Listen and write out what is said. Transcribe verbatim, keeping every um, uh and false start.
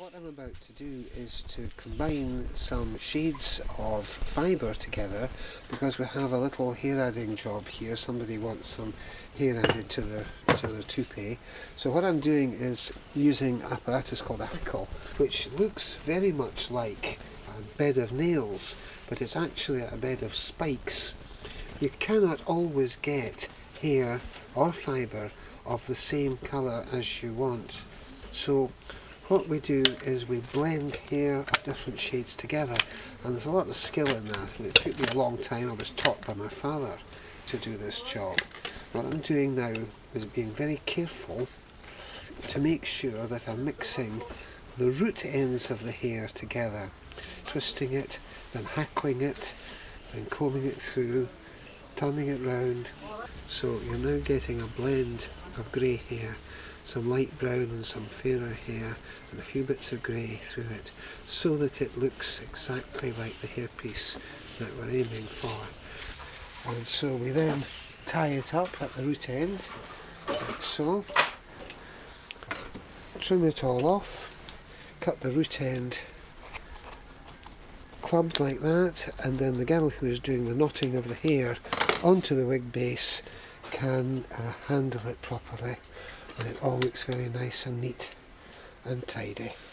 What I'm about to do is to combine some shades of fibre together, because we have a little hair adding job here. Somebody wants some hair added to their, to their toupee. So what I'm doing is using an apparatus called a hackle, which looks very much like a bed of nails, but it's actually a bed of spikes. You cannot always get hair or fibre of the same colour as you want. So what we do is we blend hair of different shades together, and there's a lot of skill in that, and it took me a long time. I was taught by my father to do this job. What I'm doing now is being very careful to make sure that I'm mixing the root ends of the hair together, twisting it, then hackling it, then combing it through, turning it round. So you're now getting a blend of grey hair, some light brown and some fairer hair, and a few bits of grey through it, so that it looks exactly like the hairpiece that we're aiming for. And so we then tie it up at the root end, like so, trim it all off, cut the root end clubbed like that, and then the girl who is doing the knotting of the hair onto the wig base can uh, handle it properly, and it all looks very nice and neat and tidy.